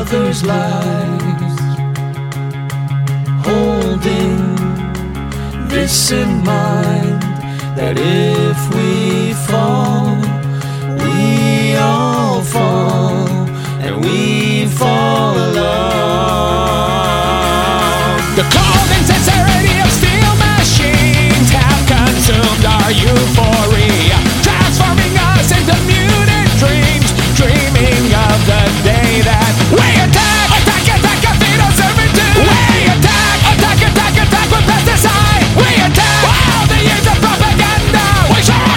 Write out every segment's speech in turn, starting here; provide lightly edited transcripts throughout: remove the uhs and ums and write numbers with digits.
other's lives, holding this in mind, that if we fall, we all fall, and we fall alone. The cold insincerity of steel machines have consumed our euphoria, transforming us into muted dreams, dreaming of the day that we attack, attack, attack, a fetal servitude. We attack, attack, attack, attack with pesticide. We attack all the years of propaganda. We shall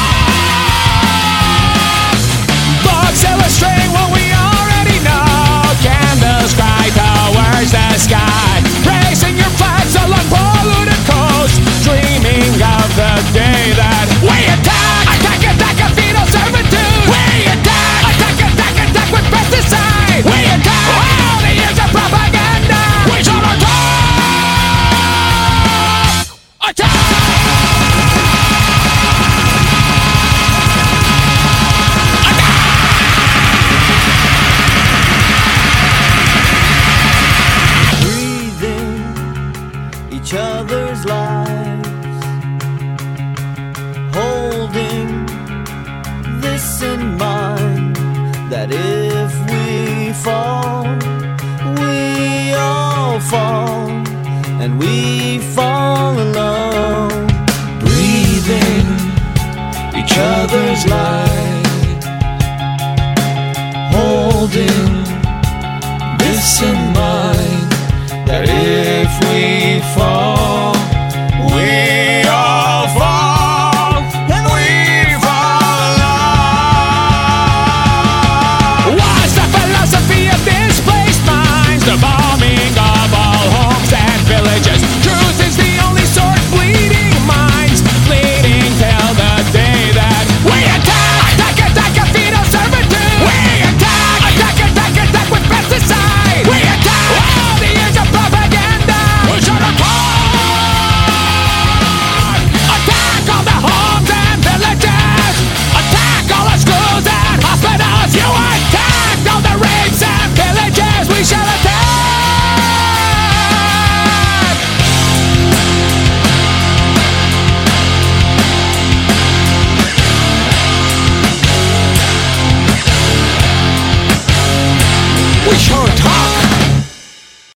attack. Books illustrate what we already know. Candles cry towards the sky, raising your flags along polluted coasts, dreaming of the day that we attack, attack, attack, a fetal servitude. We attack, attack, attack, attack with pesticide. We attack all the years of propaganda. We shall attack, attack. Breathing each other's lives, holding this in mind, that if we fall, we all fall, and we fall alone. Breathing each other's lives, holding this in mind, that if we fall, we all fall, and we fall alone. What's the philosophy of displaced minds? The bombing of all homes and villages. Truth is the only sword bleeding minds, bleeding till the day that we attack, attack, attack, a fetal servitude. We attack, attack, attack, attack with pesticide. We attack all the years of propaganda. We should attack, attack all the homes and villages, attack all the schools and hospitals. You attack all the rapes and villages. We shall attack. We shall attack.